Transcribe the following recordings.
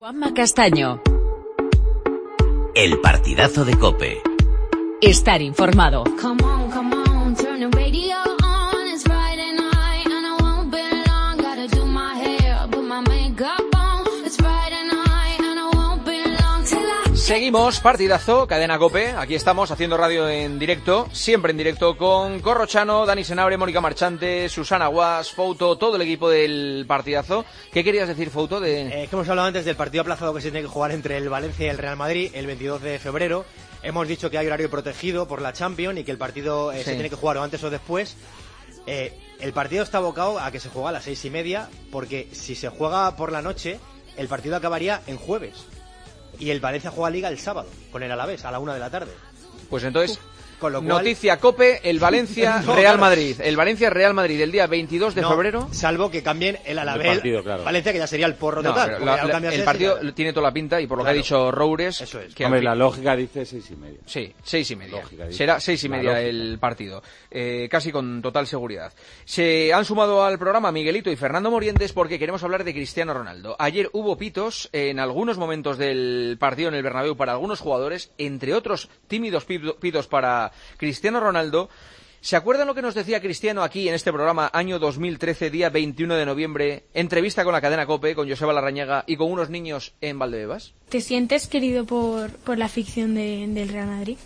Juanma Castaño. El partidazo de COPE. Estar informado. Come on, turn the radio on. It's Friday night and I won't be long. Gotta do my hair, put my makeup on. It's Friday night and I won't be long till I... Seguimos, partidazo, cadena COPE. Aquí estamos haciendo radio en directo, siempre en directo, con Corrochano, Dani Senabre, Mónica Marchante, Susana Guas, Fouto, todo el equipo del partidazo. ¿Qué querías decir, Fouto? Que hemos hablado antes del partido aplazado que se tiene que jugar entre el Valencia y el Real Madrid el 22 de febrero. Hemos dicho que hay horario protegido por la Champions y que el partido se tiene que jugar o antes o después. El partido está abocado a que se juega a las 6:30, porque si se juega por la noche, el partido acabaría en jueves. Y el Valencia juega Liga el sábado, con el Alavés, a la 1 de la tarde. Pues entonces, con lo cual... noticia COPE, el Valencia-Real Madrid. El Valencia-Real Madrid el día 22 de febrero. Salvo que cambien el Alavés, partido, claro. Valencia, que ya sería el porro total. El partido tiene toda la pinta, y por lo que ha dicho Roures... Eso es. Que hombre, la lógica dice 6:30. Sí, 6:30. Será 6:30 el partido. Casi con total seguridad. Se han sumado al programa Miguelito y Fernando Morientes porque queremos hablar de Cristiano Ronaldo. Ayer hubo pitos en algunos momentos del partido en el Bernabéu para algunos jugadores, entre otros tímidos pitos para Cristiano Ronaldo. ¿Se acuerdan lo que nos decía Cristiano aquí en este programa, año 2013, día 21 de noviembre, entrevista con la cadena COPE, con Joseba Larrañaga y con unos niños en Valdebebas? ¿Te sientes querido por la afición del Real Madrid?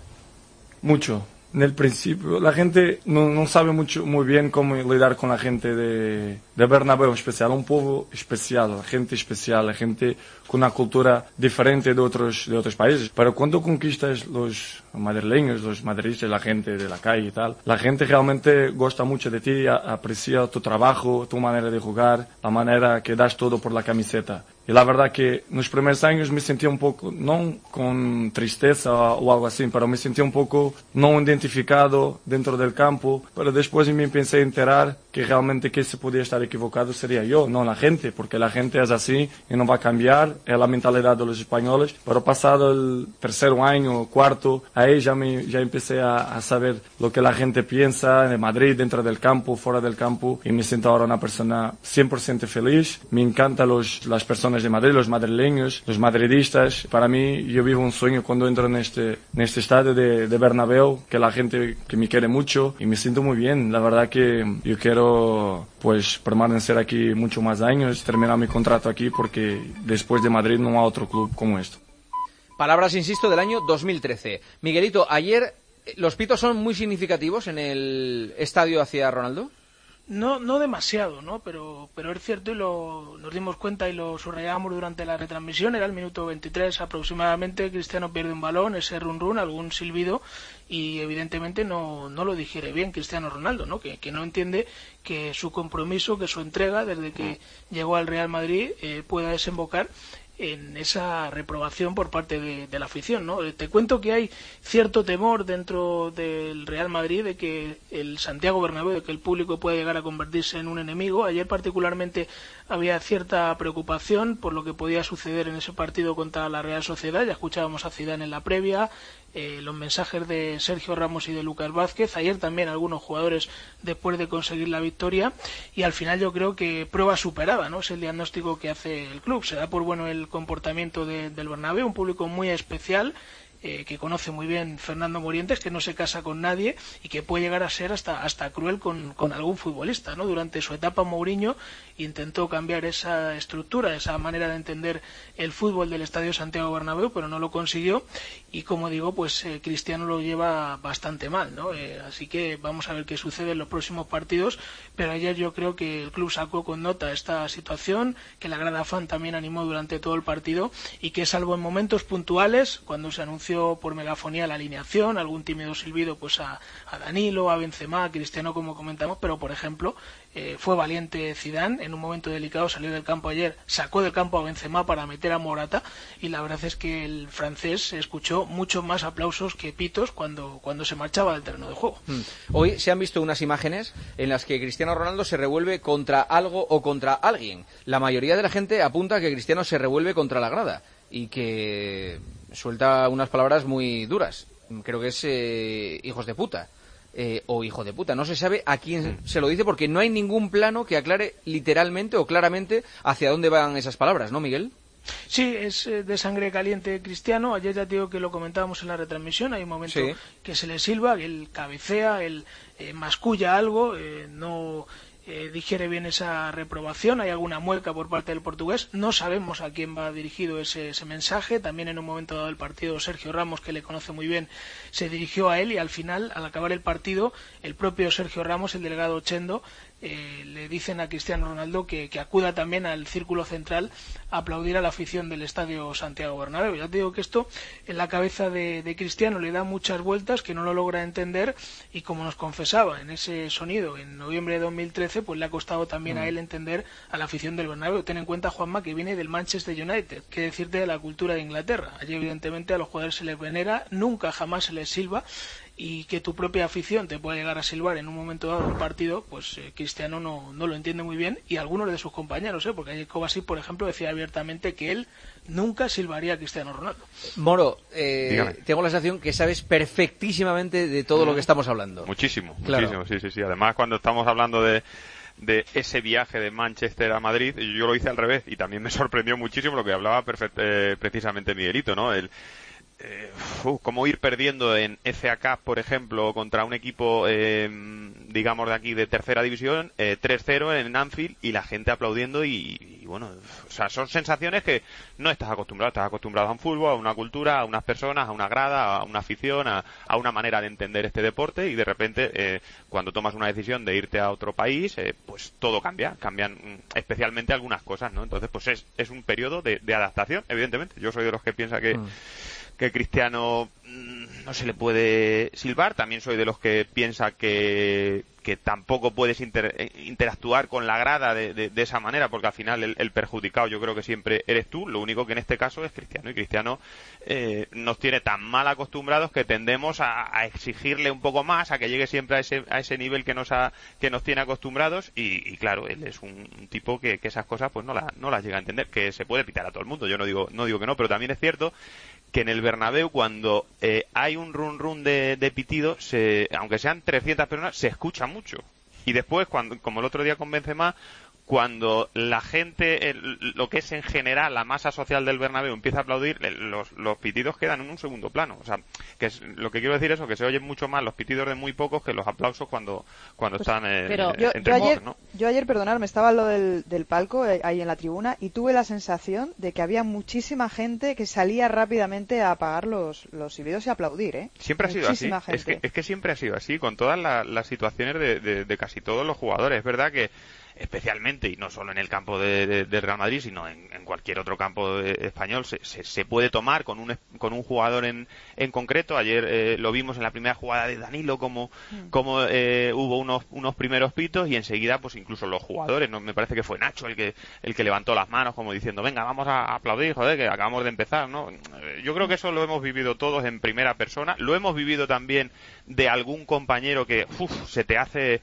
Mucho. En el principio, la gente no sabe muy bien cómo lidiar con la gente de Bernabéu especial, un pueblo especial, la gente con una cultura diferente de otros países. Pero cuando conquistas los madrileños, los madridistas, la gente de la calle y tal, la gente realmente gusta mucho de ti, aprecia tu trabajo, tu manera de jugar, la manera que das todo por la camiseta. Y la verdad que en los primeros años me sentía un poco, no con tristeza o algo así, pero me sentía un poco no identificado dentro del campo. Pero después me empecé a enterar que realmente que se podía estar equivocado sería yo, no la gente, porque la gente es así y no va a cambiar, es la mentalidad de los españoles. Pero pasado el tercer año, cuarto, ahí ya empecé a saber lo que la gente piensa en Madrid, dentro del campo, fuera del campo, y me siento ahora una persona 100% feliz. Me encantan las personas de Madrid, los madrileños, los madridistas. Para mí, yo vivo un sueño cuando entro en este estadio de Bernabéu, que la gente que me quiere mucho, y me siento muy bien. La verdad que yo quiero pues permanecer aquí mucho más años, terminar mi contrato aquí, porque después de Madrid no hay otro club como esto. Palabras, insisto, del año 2013. Miguelito, ayer los pitos son muy significativos en el estadio hacia Ronaldo. No demasiado, ¿no? Pero es cierto, y nos dimos cuenta y lo subrayábamos durante la retransmisión. Era el minuto 23 aproximadamente. Cristiano pierde un balón, ese run, algún silbido, y evidentemente no lo digiere bien Cristiano Ronaldo, ¿no? Que no entiende que su compromiso, que su entrega desde que llegó al Real Madrid pueda desembocar en esa reprobación por parte de la afición, ¿no? Te cuento que hay cierto temor dentro del Real Madrid de que el Santiago Bernabéu, de que el público pueda llegar a convertirse en un enemigo. Ayer particularmente había cierta preocupación por lo que podía suceder en ese partido contra la Real Sociedad. Ya escuchábamos a Zidane en la previa, los mensajes de Sergio Ramos y de Lucas Vázquez, ayer también algunos jugadores después de conseguir la victoria, y al final yo creo que prueba superada, ¿no? Es el diagnóstico que hace el club. Se da por bueno el comportamiento del Bernabéu, un público muy especial, que conoce muy bien Fernando Morientes, que no se casa con nadie y que puede llegar a ser hasta cruel con algún futbolista, ¿no? Durante su etapa Mourinho intentó cambiar esa estructura, esa manera de entender el fútbol del Estadio Santiago Bernabéu, pero no lo consiguió, y como digo, pues Cristiano lo lleva bastante mal, ¿no? Así que vamos a ver qué sucede en los próximos partidos, pero ayer yo creo que el club sacó con nota esta situación, que la grada fan también animó durante todo el partido, y que salvo en momentos puntuales, cuando se anunció por megafonía la alineación, algún tímido silbido pues a Danilo, a Benzema, a Cristiano, como comentamos, pero por ejemplo fue valiente Zidane, en un momento delicado salió del campo ayer, sacó del campo a Benzema para meter a Morata, y la verdad es que el francés escuchó muchos más aplausos que pitos cuando se marchaba del terreno de juego. Hoy se han visto unas imágenes en las que Cristiano Ronaldo se revuelve contra algo o contra alguien. La mayoría de la gente apunta a que Cristiano se revuelve contra la grada y que suelta unas palabras muy duras. Creo que es hijos de puta. O hijo de puta, no se sabe a quién se lo dice, porque no hay ningún plano que aclare literalmente o claramente hacia dónde van esas palabras, ¿no, Miguel? Sí, es de sangre caliente Cristiano. Ayer ya te digo que lo comentábamos en la retransmisión. Hay un momento que se le silba, que él cabecea, él masculla algo, no digiere bien esa reprobación. Hay alguna mueca por parte del portugués. No sabemos a quién va dirigido ese mensaje. También en un momento dado del partido, Sergio Ramos, que le conoce muy bien, se dirigió a él, y al final, al acabar el partido, el propio Sergio Ramos, el delegado Chendo, le dicen a Cristiano Ronaldo que acuda también al círculo central a aplaudir a la afición del estadio Santiago Bernabéu. Ya te digo que esto en la cabeza de Cristiano le da muchas vueltas, que no lo logra entender, y como nos confesaba en ese sonido en noviembre de 2013, pues le ha costado también a él entender a la afición del Bernabéu. Ten en cuenta, Juanma, que viene del Manchester United, que decirte de la cultura de Inglaterra. Allí evidentemente a los jugadores se les venera, nunca jamás se les silba, y que tu propia afición te pueda llegar a silbar en un momento dado del partido, pues Cristiano no lo entiende muy bien, y algunos de sus compañeros, porque ayer Kovacic, por ejemplo, decía abiertamente que él nunca silbaría a Cristiano Ronaldo. Moro, tengo la sensación que sabes perfectísimamente de todo lo que estamos hablando. Muchísimo, claro. Muchísimo, sí. Además, cuando estamos hablando de ese viaje de Manchester a Madrid, yo lo hice al revés, y también me sorprendió muchísimo lo que hablaba precisamente Miguelito, ¿no? Cómo ir perdiendo en FA Cup, por ejemplo, contra un equipo, digamos, de aquí de tercera división, 3-0 en Anfield, y la gente aplaudiendo, y bueno, o sea, son sensaciones que no estás acostumbrado a un fútbol, a una cultura, a unas personas, a una grada, a una afición, a una manera de entender este deporte, y de repente, cuando tomas una decisión de irte a otro país, pues todo cambian especialmente algunas cosas, ¿no? Entonces, pues es un periodo de adaptación, evidentemente. Yo soy de los que piensa que Cristiano no se le puede silbar. También soy de los que piensa que tampoco puedes interactuar con la grada de esa manera, porque al final el perjudicado yo creo que siempre eres tú. Lo único que en este caso es Cristiano, y Cristiano nos tiene tan mal acostumbrados que tendemos a exigirle un poco más, a que llegue siempre a ese nivel que nos tiene acostumbrados, y claro, él es un tipo que esas cosas pues no las llega a entender, que se puede pitar a todo el mundo. Yo no digo que no, pero también es cierto que en el Bernabéu, cuando hay un run de pitido, aunque sean 300 personas, se escucha mucho. Y después, como el otro día con Benzema, cuando la gente, lo que es en general la masa social del Bernabéu, empieza a aplaudir, los pitidos quedan en un segundo plano. O sea, lo que quiero decir es que se oyen mucho más los pitidos de muy pocos que los aplausos cuando están entre ayer, ¿no? Yo ayer, perdonadme, estaba en lo del palco, ahí en la tribuna, y tuve la sensación de que había muchísima gente que salía rápidamente a apagar los silbidos y aplaudir, ¿eh? Siempre ha sido así. Es que siempre ha sido así, con todas las situaciones de casi todos los jugadores. Es verdad que especialmente, y no solo en el campo del Real Madrid, sino en cualquier otro campo español, se puede tomar con un jugador en concreto. Ayer lo vimos en la primera jugada de Danilo, como hubo unos primeros pitos, y enseguida pues incluso los jugadores, me parece que fue Nacho el que levantó las manos como diciendo, venga, vamos a aplaudir, joder, que acabamos de empezar, ¿no? Yo creo que eso lo hemos vivido todos en primera persona. Lo hemos vivido también de algún compañero que se te hace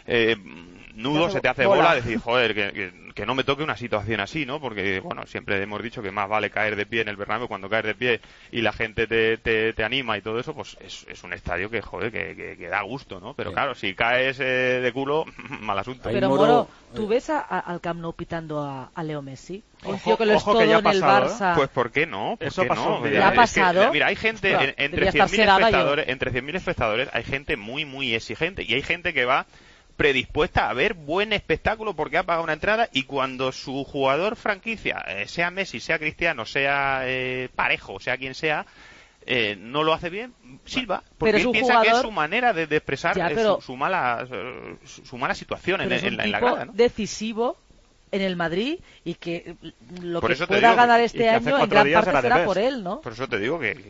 nudo, se te hace bola, decir, joder, que no me toque una situación así, ¿no? Porque, bueno, siempre hemos dicho que más vale caer de pie en el Bernabéu. Cuando caes de pie y la gente te anima y todo eso, pues es un estadio que, joder, que da gusto, ¿no? Pero claro, si caes de culo, mal asunto. Pero, Moro, ¿tú ves al Camp Nou pitando a Leo Messi? Ojo, que lo es todo que ya ha en el pasado, Barça. Pues ¿por qué no? Eso pasó. ¿Le ha pasado? Mira, hay gente, entre 100.000 espectadores, hay gente muy, muy exigente, y hay gente que va predispuesta a ver buen espectáculo porque ha pagado una entrada, y cuando su jugador franquicia, sea Messi, sea Cristiano, sea Parejo, sea quien sea, no lo hace bien, silba, porque él piensa que es su manera de expresar su mala situación en la grada, ¿no? Decisivo en el Madrid, y que lo por que pueda ganar este año en gran parte será por él, ¿no? Por eso te digo que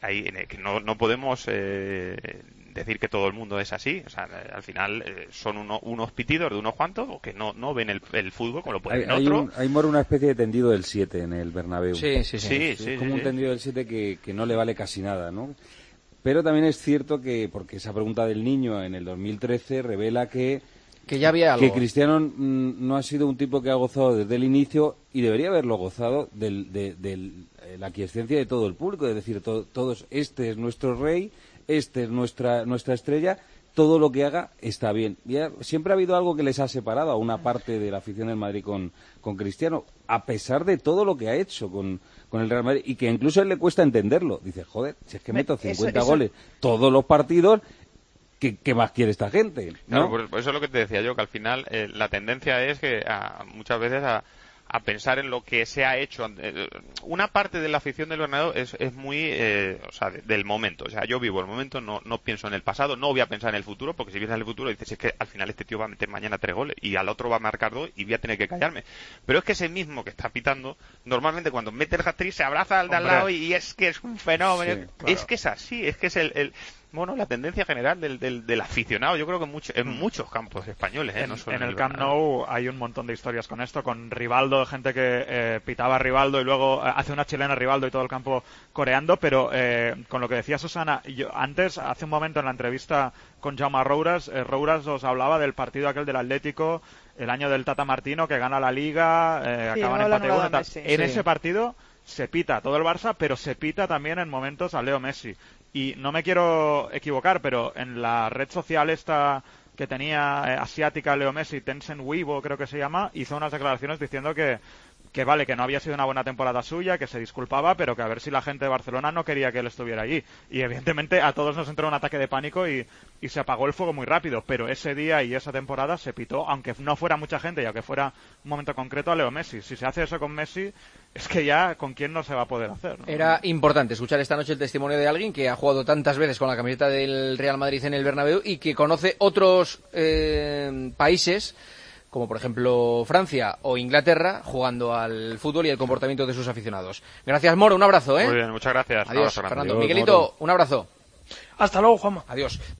no podemos decir que todo el mundo es así. O sea, al final son unos pitidos de unos cuantos, o que no ven el fútbol como lo pueden ver otro. Hay una especie de tendido del 7 en el Bernabéu. Sí. Es como un tendido del 7 que no le vale casi nada, ¿no? Pero también es cierto que, porque esa pregunta del niño en el 2013 revela que ya había algo. Que Cristiano no ha sido un tipo que ha gozado desde el inicio, y debería haberlo gozado de la aquiescencia de todo el público, es decir, todos, este es nuestro rey, este es nuestra estrella, todo lo que haga está bien. Siempre ha habido algo que les ha separado a una parte de la afición del Madrid con Cristiano, a pesar de todo lo que ha hecho con el Real Madrid, y que incluso a él le cuesta entenderlo. Dice, joder, si es que meto 50 goles todos los partidos, ¿qué más quiere esta gente? ¿no? Claro, pues eso es lo que te decía yo, que al final la tendencia es que muchas veces a pensar en lo que se ha hecho. Una parte de la afición del Bernabéu es muy del momento. O sea, yo vivo el momento, no pienso en el pasado, no voy a pensar en el futuro, porque si piensas en el futuro dices, es que al final este tío va a meter mañana 3 goles y al otro va a marcar 2 y voy a tener que callarme. Pero es que ese mismo que está pitando, normalmente cuando mete el hat-trick se abraza al de al lado y es que es un fenómeno. Sí, claro. Es que es así, es que es la tendencia general del aficionado, yo creo que en muchos campos españoles, no solo en el Camp Nou hay un montón de historias con esto, con Rivaldo, gente que pitaba a Rivaldo y luego hace una chilena a Rivaldo y todo el campo coreando, pero con lo que decía Susana, hace un momento en la entrevista con Jaume Rouras os hablaba del partido aquel del Atlético, el año del Tata Martino, que gana la Liga, acaban empate 1 y tal. En ese partido se pita todo el Barça, pero se pita también en momentos a Leo Messi. Y no me quiero equivocar, pero en la red social esta que tenía asiática Leo Messi, Tencent Weibo creo que se llama, hizo unas declaraciones diciendo que vale, que no había sido una buena temporada suya, que se disculpaba, pero que a ver si la gente de Barcelona no quería que él estuviera allí. Y evidentemente a todos nos entró un ataque de pánico y se apagó el fuego muy rápido, pero ese día y esa temporada se pitó, aunque no fuera mucha gente y aunque fuera un momento concreto, a Leo Messi. Si se hace eso con Messi, es que ya con quién no se va a poder hacer, ¿no? Era importante escuchar esta noche el testimonio de alguien que ha jugado tantas veces con la camiseta del Real Madrid en el Bernabéu y que conoce otros países, como por ejemplo Francia o Inglaterra, jugando al fútbol y el comportamiento de sus aficionados. Gracias, Moro, un abrazo. Muy bien, muchas gracias. Adiós, un abrazo, Fernando. Miguelito, un abrazo. Hasta luego, Juanma. Adiós.